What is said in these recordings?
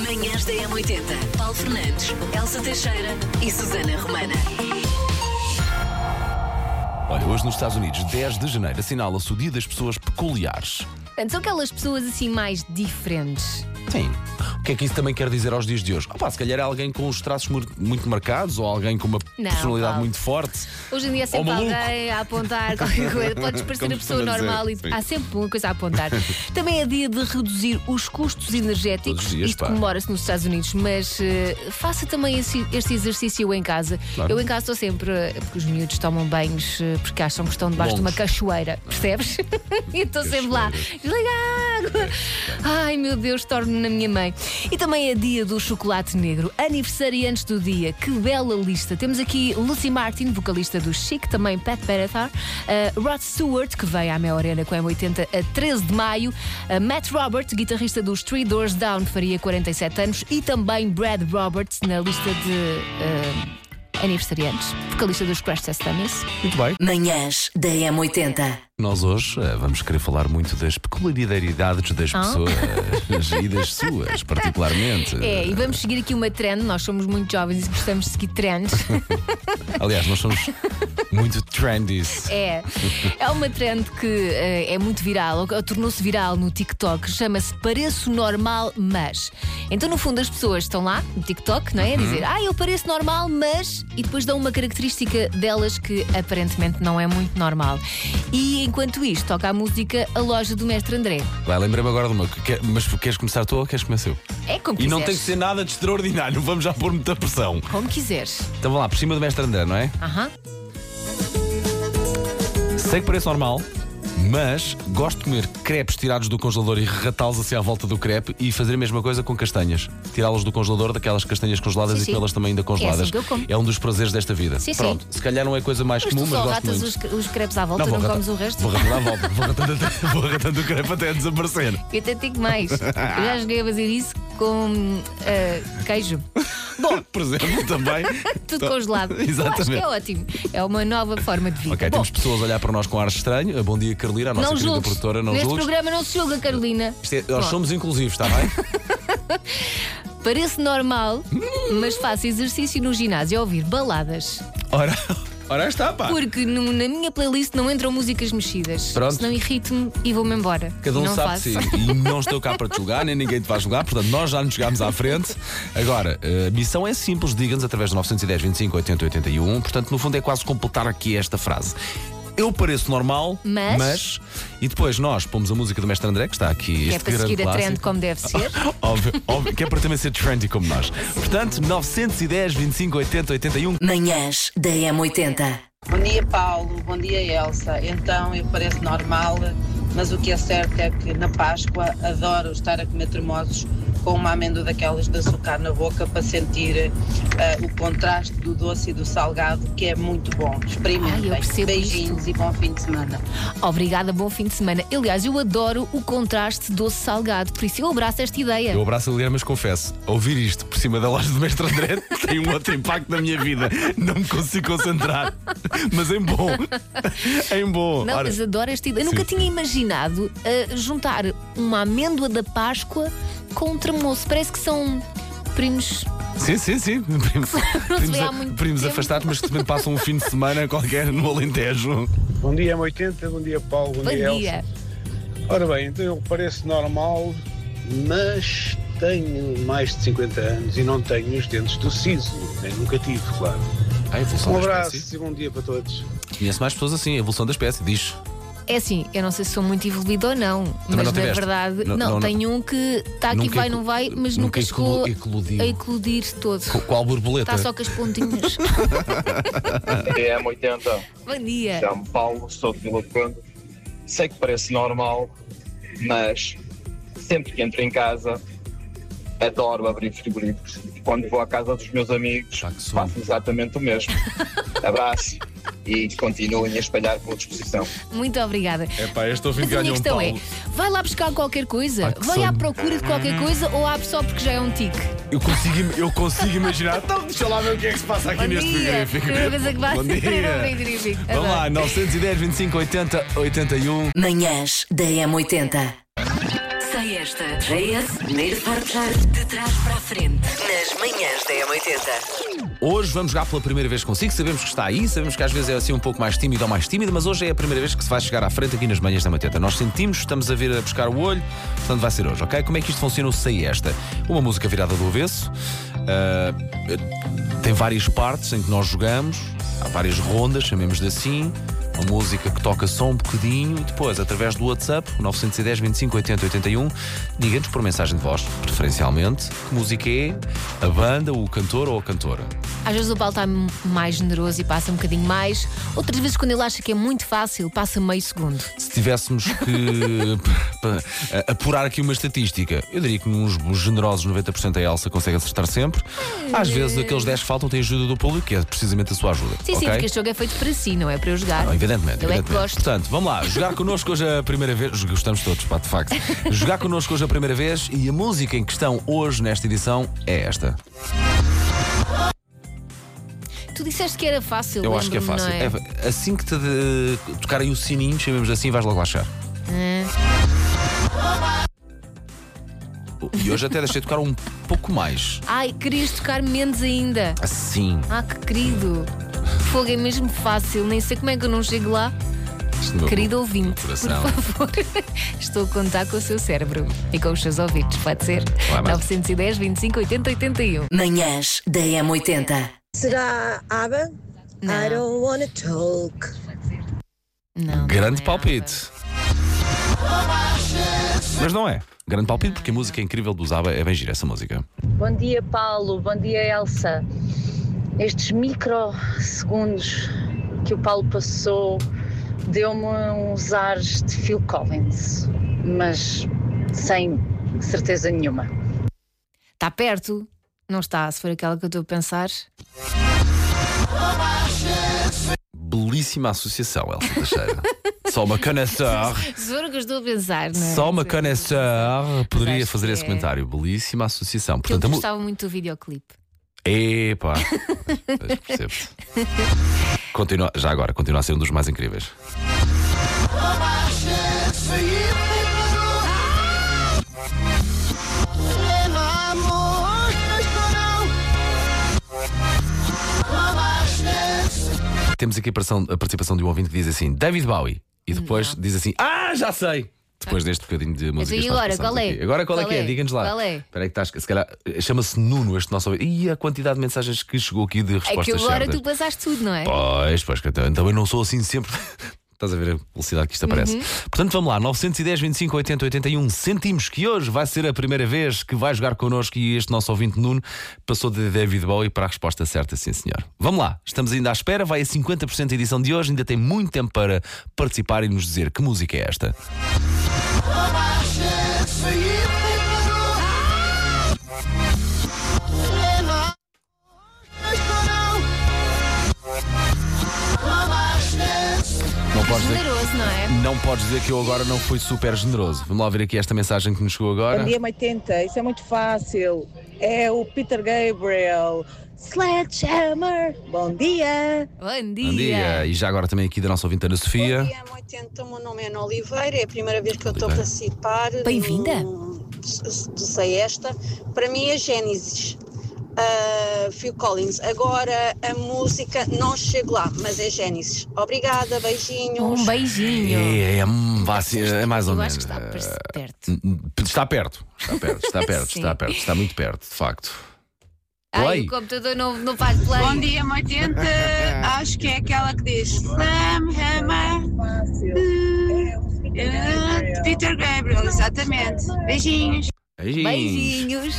Manhãs da M80. Paulo Fernandes, Elsa Teixeira e Susana Romana. Olha, hoje nos Estados Unidos, 10 de janeiro, assinala-se o Dia das Pessoas Peculiares. Portanto, são aquelas pessoas assim mais diferentes. Sim. O que é que isso também quer dizer aos dias de hoje? Se calhar é alguém com os traços muito marcados ou alguém com uma personalidade Paulo. muito forte. Hoje em dia é sempre alguém a apontar qualquer coisa. Podes parecer Como a pessoa costuma normal dizer, e há sempre uma coisa a apontar. Também é dia de reduzir os custos energéticos. Todos os dias, Isto comemora-se nos Estados Unidos, mas faça também este exercício em casa. Claro. Eu em casa estou sempre, porque os miúdos tomam banhos porque acham que estão debaixo de uma cachoeira, percebes? E estou sempre lá, desliga a água. Ai meu Deus, torno-me na minha mãe. E também é dia do chocolate negro. Aniversariantes do dia, que bela lista. Temos aqui Lucy Martin, vocalista do Chic, também Pat Benatar, Rod Stewart, que veio à Mel Arena com a M80 a 13 de maio, Matt Roberts, guitarrista dos Three Doors Down, faria 47 anos, e também Brad Roberts na lista de aniversariantes, vocalista dos Crash Test Dummies. Muito bem. Manhãs da M80. Nós hoje vamos querer falar muito das peculiaridades das pessoas e das suas, particularmente. É, e vamos seguir aqui uma trend. Nós somos muito jovens e gostamos de seguir trends. Aliás, nós somos muito trendies. É uma trend que é muito viral, ou tornou-se viral no TikTok. Chama-se Pareço Normal, mas. Então, no fundo, as pessoas estão lá no TikTok, não é? A dizer, eu pareço normal, mas. E depois dão uma característica delas que aparentemente não é muito normal. E enquanto isto, toca a música A Loja do Mestre André. Vai, lembrei-me agora de uma. Mas queres começar tu ou queres começar eu? É como E quiseres. não tem que ser nada de extraordinário, não vamos já pôr muita pressão. Como quiseres. Então vamos lá, por cima do Mestre André, não é? Aham. Sei que parece normal, mas gosto de comer crepes tirados do congelador e regatá-los assim à volta do crepe e fazer a mesma coisa com castanhas. Tirá-los do congelador, daquelas castanhas congeladas Sim, e comê-las também ainda congeladas. assim que eu como. É um dos prazeres desta vida. Sim, Pronto, se calhar não é coisa mais Mas comum, tu mas só gosto ratas muito. os crepes à volta, não comes o resto? Vou ratando à volta, vou ratando o crepe até desaparecer. Eu até digo mais. Eu já joguei a fazer isso com queijo. Bom, Por exemplo, também. tudo congelado. Eu acho que Exatamente. é ótimo. É uma nova forma de vida. Ok, Bom, temos pessoas a olhar para nós com ar estranho. Bom dia, Carolina, a nossa não querida julgues. produtora. Não Neste julgues. programa não se julga, Carolina. Nós somos inclusivos, está bem? Parece normal, mas faço exercício no ginásio a ouvir baladas. Ora está, pá. Porque na minha playlist não entram músicas mexidas. Pronto. Senão irrito-me e vou-me embora. Cada um não sabe faço. de si. E não estou cá para te julgar, nem ninguém te vai julgar. Portanto, nós já nos chegámos à frente. Agora, a missão é simples. Diga-nos através de 910 25 80 81. Portanto, no fundo é quase completar aqui esta frase. Eu pareço normal, mas... E depois nós pomos a música do Mestre André, que está aqui. Que é este para grande seguir a trend clássico. como deve ser. Óbvio, que é para também ser trendy como nós. Portanto, 910 25 80 81. Manhãs da M80. Bom dia, Paulo. Bom dia, Elsa. Então, eu pareço normal, mas o que é certo é que na Páscoa adoro estar a comer tremosos com uma amêndoa daquelas de açúcar na boca para sentir o contraste do doce e do salgado, que é muito bom. Experimentem. Eu percebo Beijinhos isto. e bom fim de semana. Obrigada, bom fim de semana. Aliás, eu adoro o contraste doce-salgado, por isso eu abraço esta ideia. Eu abraço a Liliana, mas confesso, ouvir isto por cima da loja do Mestre André tem um outro impacto na minha vida. Não me consigo concentrar. Mas em bom. Em bom. Não, Ora, mas adoro esta ideia. Eu nunca tinha imaginado juntar uma amêndoa da Páscoa com um tremoço. Parece que são primos. Sim. Não se vê há muito Primos tempo. afastados, mas que também passam um fim de semana qualquer no Alentejo. Bom dia, M80, bom dia, Paulo, bom, Bom dia, dia. Elsa. Ora bem, então eu pareço normal, mas tenho mais de 50 anos e não tenho os dentes do siso, nem nunca tive, claro. A evolução Um da abraço espécie. e bom dia para todos. Conheço mais pessoas assim, a evolução da espécie, diz. É assim, eu não sei se sou muito evoluído ou não, mas não na tiveste? verdade, Não. tenho um que está aqui, Nunca vai, não vai, mas nunca chegou eclodiu. a eclodir todo. Qual borboleta? Está só com as pontinhas. M80, Bom dia. chamo Paulo, sou de Vila do Conde. Sei que parece normal, mas sempre que entro em casa adoro abrir frigoríficos. E quando vou à casa dos meus amigos Pá, que sono. faço exatamente o mesmo. Abraço e continuem a espalhar com disposição. Muito obrigada. Epá, este ouvinte Mas a minha ganhou um questão Paulo. é: vai lá buscar qualquer coisa? Que Vai à sono. procura de qualquer coisa ou abre só porque já é um tique? Eu consigo imaginar. Então, deixa lá ver o que é que se passa aqui Bom neste dia. frigorífico. Primeira coisa que vai Bom ser dia. um frigorífico. Vamos lá, 910 25 80 81. Manhãs da M80. Sei Esta JS, primeiro forjar de trás para a frente. Nas manhãs da M80. Hoje vamos jogar pela primeira vez consigo. Sabemos que está aí, sabemos que às vezes é assim um pouco mais tímido ou mais tímida, mas hoje é a primeira vez que se vai chegar à frente aqui nas manhãs da M80. Nós sentimos, estamos a vir a buscar o olho, portanto vai ser hoje, ok? Como é que isto funciona? Eu sei esta. Uma música virada do avesso. Tem várias partes em que nós jogamos, há várias rondas, chamemos-lhe assim. Uma música que toca só um bocadinho e depois, através do WhatsApp, 910 25 80 81, diga-nos por mensagem de voz, preferencialmente, que música é, a banda, o cantor ou a cantora. Às vezes o Paulo está mais generoso e passa um bocadinho mais. Outras vezes, quando ele acha que é muito fácil, passa meio segundo. Se tivéssemos que apurar aqui uma estatística, eu diria que nos generosos 90% a Elsa consegue acertar sempre. Às vezes, aqueles 10 que faltam têm ajuda do público, que é precisamente a sua ajuda. Sim, okay? Porque este jogo é feito para si, não é para eu jogar. Não, evidentemente. Eu é que gosto. Portanto, vamos lá, jogar connosco hoje a primeira vez. Gostamos todos, pá, de facto. Jogar connosco hoje a primeira vez e a música em questão hoje, nesta edição, é esta. Tu disseste que era fácil. Eu acho que é fácil. Não é? Assim que te tocarem o sininho, chamemos assim, vais logo lá achar. E hoje até deixei tocar um pouco mais. Ai, querias tocar menos ainda. Assim. Ah, que querido. Fogo é mesmo fácil, nem sei como é que eu não chego lá. Querido ouvinte, por favor, estou a contar com o seu cérebro e com os seus ouvidos, pode ser? 910 25 80 81. Manhãs da M80. Será ABBA? Não. I don't wanna talk. Não, Grande não é palpite. Mas não é. Grande palpite porque a música é incrível do Zaba, é bem gira essa música. Bom dia, Paulo. Bom dia, Elsa. Estes microsegundos que o Paulo passou deu-me uns ares de Phil Collins, mas sem certeza nenhuma. Está perto? Não está, se for aquela que eu estou a pensar. Belíssima associação, Elsa Teixeira. Só uma connoisseur. Se for o que eu estou a pensar, não é? Só uma connoisseur poderia acho fazer que esse é. comentário. Belíssima associação. Porque eu Portanto, gostava muito do videoclipe. Epá, percebo-te. Já agora, continua a ser um dos mais incríveis. Temos aqui a participação de um ouvinte que diz assim, David Bowie, e depois diz assim, já sei! Depois deste bocadinho de música. E agora, qual é? Agora qual é que é? Diga-nos lá. Qual é? Espera aí que estás. Se calhar chama-se Nuno este nosso ouvinte. E a quantidade de mensagens que chegou aqui de respostas certas. É que agora certas. tu passaste tudo, não é? Pois, então eu não sou assim sempre. Estás a ver a velocidade que isto aparece. Portanto, vamos lá, 910 25 80 81. Sentimos que hoje vai ser a primeira vez que vai jogar connosco e este nosso ouvinte Nuno passou de David Bowie para a resposta certa, sim senhor. Vamos lá, estamos ainda à espera, vai a 50% a edição de hoje, ainda tem muito tempo para participar e nos dizer que música é esta. Generoso, não é? Não podes dizer que eu agora não fui super generoso. Vamos lá ver aqui esta mensagem que nos chegou agora. Bom dia, 80. Isso é muito fácil. É o Peter Gabriel. Sledgehammer. Bom dia. Bom dia. Bom dia. E já agora também aqui da nossa ouvinte Ana Sofia. Bom dia, 80. O meu nome é Ana Oliveira. É a primeira vez que eu estou a participar. Bem-vinda. Do Sei Esta. Para mim é Gênesis. Phil Collins. Agora a música não chego lá, mas é Gênesis. Obrigada, beijinhos. Um beijinho. É mais ou Eu menos. acho que está perto. Está perto. Sim. Está muito perto, de facto. Ai, Play. o computador não faz play. Bom dia, 80. Acho que é aquela que diz Sam Hammer. Peter Gabriel, exatamente. Beijinhos. Beijinhos.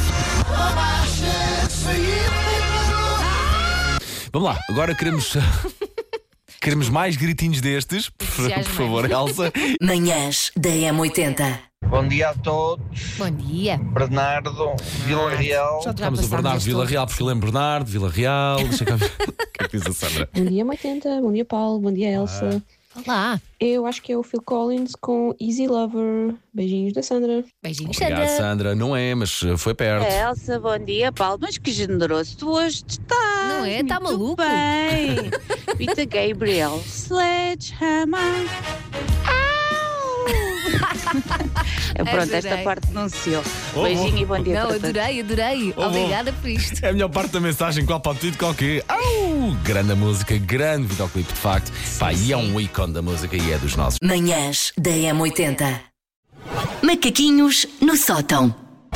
Vamos lá, agora queremos mais gritinhos destes, por favor, Elsa. Manhãs da M80. Bom dia a todos. Bom dia. Bernardo, Vila Real. Já tocámos o Bernardo Vila Real, porque eu lembro Bernardo, Vila Real. Deixa cá ver. O que é que diz a Sandra? Bom dia, 80. Bom dia, Paulo. Bom dia, Elsa. Olá. Eu acho que é o Phil Collins com Easy Lover. Beijinhos da Sandra. Beijinhos, Obrigado, Sandra. Sandra. Não é, mas foi perto. Elsa, bom dia, Paulo. Mas que generoso tu hoje estás. Não é? Está muito maluco? Bem. Peter Gabriel, Sledgehammer. Au! Pronto, esta parte não se ouve. Beijinho e bom dia Não, para todos. adorei. Obrigada por isto. É a melhor parte da mensagem, qual pode tudo, qual que grande música, grande videoclipe, de facto. Pá, e é um ícone da música e é dos nossos. Manhãs da M80. Macaquinhos no sótão.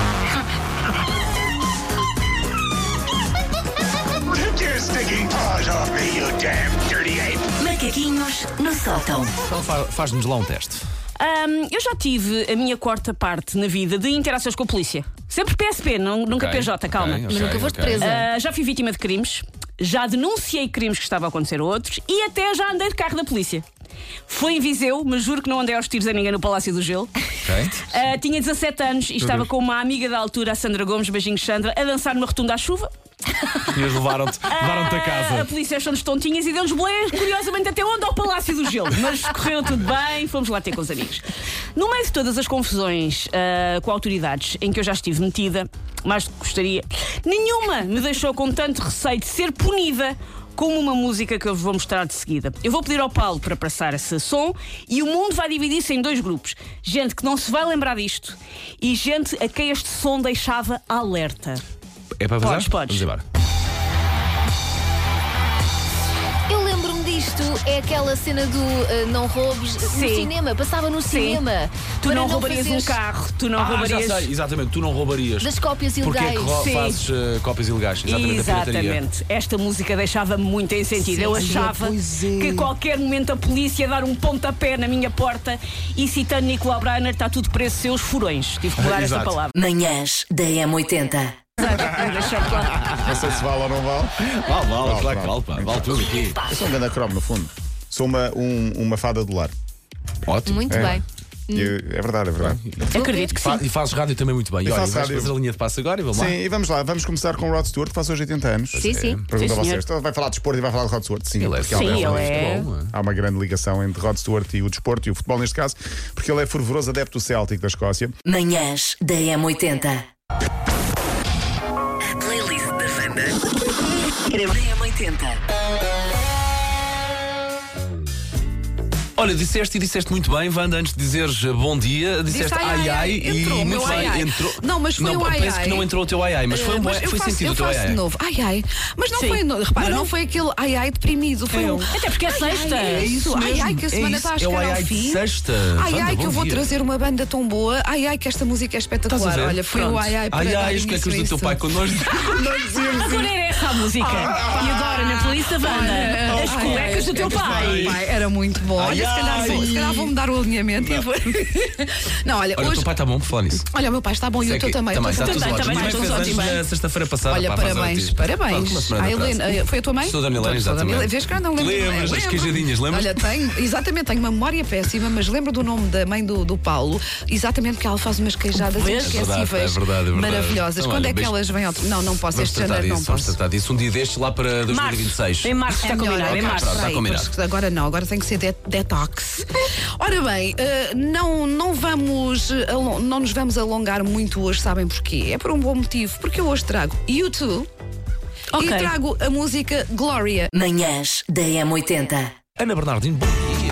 Macaquinhos no sótão. Então faz-nos lá um teste. Eu já tive a minha quarta parte na vida de interações com a polícia. Sempre PSP, nunca PJ, calma. Mas nunca foste presa. Já fui vítima de crimes, já denunciei crimes que estavam a acontecer a outros e até já andei de carro da polícia. Foi em Viseu, mas juro que não andei aos tiros a ninguém no Palácio do Gelo. Tinha 17 anos e estava com uma amiga da altura, a Sandra Gomes, beijinhos Sandra, a dançar numa rotunda à chuva. Os senhores levaram-te a casa. A polícia achou-nos tontinhas e deu-nos boleias, curiosamente até onde? Ao Palácio do Gelo. Mas correu tudo bem, fomos lá ter com os amigos. No meio de todas as confusões com autoridades em que eu já estive metida, mais do que gostaria, nenhuma me deixou com tanto receio de ser punida como uma música que eu vos vou mostrar de seguida. Eu vou pedir ao Paulo para passar esse som e o mundo vai dividir-se em dois grupos. Gente que não se vai lembrar disto e gente a quem este som deixava alerta. É para fazer? Podes. Vamos embora. Eu lembro-me disto, é aquela cena do não roubes no cinema, passava no cinema. Tu não roubarias um carro, tu não roubarias. Já sei, exatamente, tu não roubarias. Das cópias ilegais. Porque fazes cópias ilegais, Exatamente. Esta música deixava-me muito em sentido. Eu achava que a qualquer momento a polícia ia dar um pontapé na minha porta e, citando Nicolau Breiner, está tudo preso seus furões. Tive que mudar esta palavra. Manhãs da M80. Não sei se vale ou não vale. Vale, claro que vale, pá. Vale tudo aqui. Eu sou um ganda cromo, no fundo. Sou uma fada do lar. Ótimo. Muito bem. É verdade. Acredito que sim. E fazes rádio também muito bem. E olha, vais fazer a linha de passo agora e vamos lá. Sim, e vamos lá. Vamos começar com o Rod Stewart, que faz hoje 80 anos. Sim. Pergunto a vocês. Vai falar de desporto e vai falar de Rod Stewart? Sim, ele é. Há uma grande ligação entre Rod Stewart e o desporto e o futebol, neste caso, porque ele é fervoroso adepto do Celtic da Escócia. Manhãs da M80. Playlist da Wanda. M80. Olha, disseste muito bem, Wanda, antes de dizeres bom dia, disseste ai entrou, e muito bem, entrou. Não, mas foi o ai. Parece que não entrou o teu ai, mas foi sentido o teu ai. Eu faço de novo, ai. Mas não foi, repara, não foi aquele ai deprimido, foi um. Até porque é sexta. É isso, ai que a semana está a chegar ao fim. Sexta. Ai que eu vou trazer uma banda tão boa, ai que esta música é espetacular. Olha, foi o ai para dar as cuecas do teu pai connosco. Agora era essa a música. E agora na playlist da Wanda, as cuecas do teu pai. Era muito bom. Olha, se calhar vou mudar o alinhamento. Não, olha, hoje... o teu pai está bom por falar nisso. Olha, o meu pai está bom e o teu também. Está tudo ótimo. Na sexta-feira passada. Olha, parabéns. A Helena, foi a tua mãe? Sou da Dona Helena, exatamente. Vês que eu não lembro. Lembras das queijadinhas, lembras? Olha, tenho uma memória péssima, mas lembro do nome da mãe do Paulo, exatamente porque ela faz umas queijadas inesquecíveis, maravilhosas. Quando é que elas vêm ao... Não posso, este janeiro não posso. Vamos tratar disso um dia destes lá para 2026. Em março está combinado, em março. Está combinado. Agora não, agora tem que ser detox. Ora bem, não nos vamos alongar muito hoje, sabem porquê? É por um bom motivo, porque eu hoje trago U2 e trago a música Gloria. Manhãs da M80. Ana Bernardino, bom dia.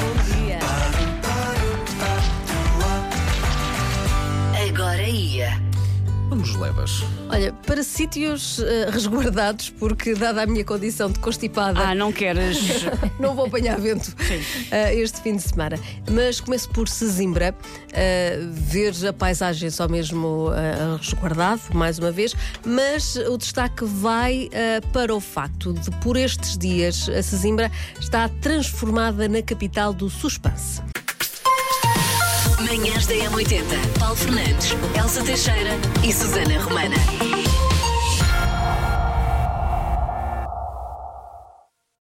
Agora ia. Onde nos levas? Olha, para sítios resguardados, porque dada a minha condição de constipada... não queres... não vou apanhar vento este fim de semana. Mas começo por Sesimbra, ver a paisagem só mesmo resguardado, mais uma vez, mas o destaque vai para o facto de, por estes dias, a Sesimbra está transformada na capital do suspense. Manhãs da M80. Paulo Fernandes, Elsa Teixeira e Susana Romana.